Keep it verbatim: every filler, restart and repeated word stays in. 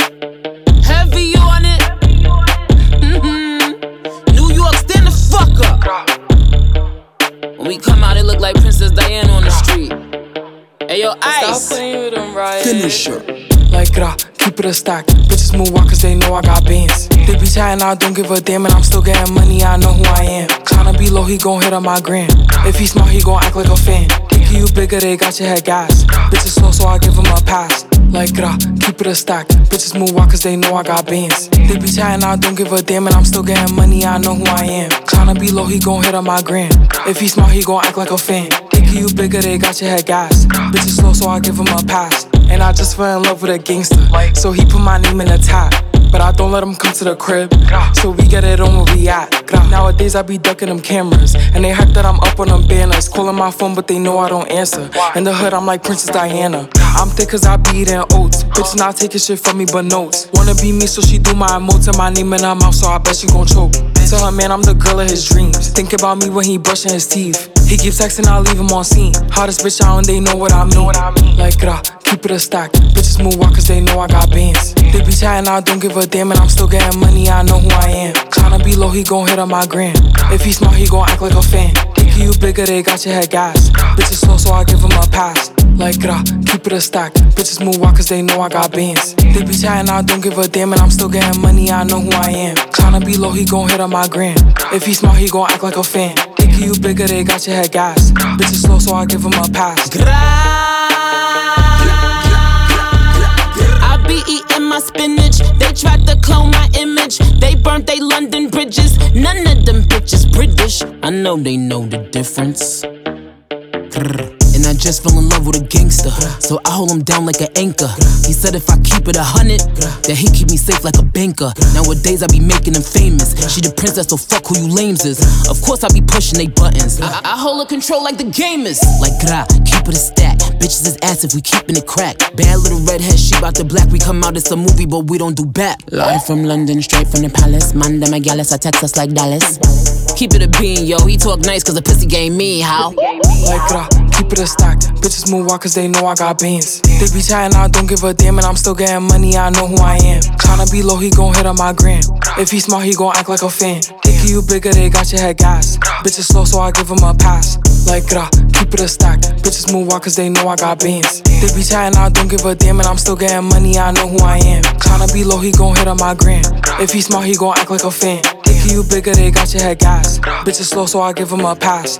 Heavy on it. Mm-hmm. New York, stand the fuck up. When we come out, it look like Princess Diana on the street. Hey, yo, Ice. Stop playing with them, right? Finisher. Like gra, keep it a stack. Bitches move out cause they know I got bands. They be chatting, I don't give a damn, and I'm still getting money, I know who I am. Tryna be low, he gon' hit on my gram. If he smart, he gon' act like a fan. Thinking you bigger, they got your head gas. Bitches slow, so I give him a pass. Like gra, keep it a stack. Bitches move out cause they know I got bands. They be chatting, I don't give a damn, and I'm still getting money, I know who I am. Tryna be low, he gon' hit on my gram. If he smart, he gon' act like a fan. Thinking you bigger, they got your head gas. Bitches slow, so I give him a pass. And I just fell in love with a gangster, so he put my name in the top. But I don't let him come to the crib, so we get it on where we at. Nowadays I be ducking them cameras, and they hype that I'm up on them banners. Calling my phone but they know I don't answer. In the hood I'm like Princess Diana. I'm thick cause I be eating oats. Bitch not taking shit from me but notes. Wanna be me so she do my emotes and my name in her mouth, so I bet she gon' choke. Tell her man I'm the girl of his dreams. Think about me when he brushing his teeth. He keeps texting, I leave him on scene. Hottest bitch out and they know what I mean. Like gra, keep it a stack. Bitches move out cause they know I got bands. They be chatting, I don't give a damn, and I'm still getting money, I know who I am. Tryna be low, he gon' hit on my gram. If he smart, he gon' act like a fan. Thinking you bigger, they got your head gas. Bitches slow, so I give him a pass. Like gra, keep it a stack. Bitches move out cause they know I got bands. They be chatting, I don't give a damn, and I'm still getting money, I know who I am. Tryna be low, he gon' hit on my gram. If he smart, he gon' act like a fan. Thinking you bigger, they got your head gas. Bitches slow, so I give him a pass. I be eating my spinach. They tried to clone my image. They burnt they London bridges. None of them bitches British. I know they know the difference. And I just fell in love with a gangster, so I hold him down like an anchor. He said if I keep it a hundred, that he keep me safe like a banker. Nowadays I be making them famous. She the princess, so fuck who you lames is. Of course I be pushing they buttons. I, I hold her control like the gamers. Like gra, keep it a stack. Bitches is ass if we keepin' it crack. Bad little redhead, she bout the black. We come out, it's a movie, but we don't do back. Live from London, straight from the palace. Man, them a gallus, I text us like Dallas. Keep it a bean, yo. He talk nice cause the pussy game me, how? Like gra, keep it a stack. Bitches move out cause they know I got bands. They be chatting, I don't give a damn, and I'm still getting money, I know who I am. Tryna be low, he gon' hit on my gram. If he smart, he gon' act like a fan. Thinking you bigger, they got your head gas. Bitches slow, so I give him a pass. Like gra, keep it a stack. Bitches move out cause they know I got bands. They be chatting, I don't give a damn, and I'm still getting money, I know who I am. Tryna be low, he gon' hit on my gram. If he smart, he gon' act like a fan. Thinking you bigger, they got your head gas. Bitches slow, so I give him a pass.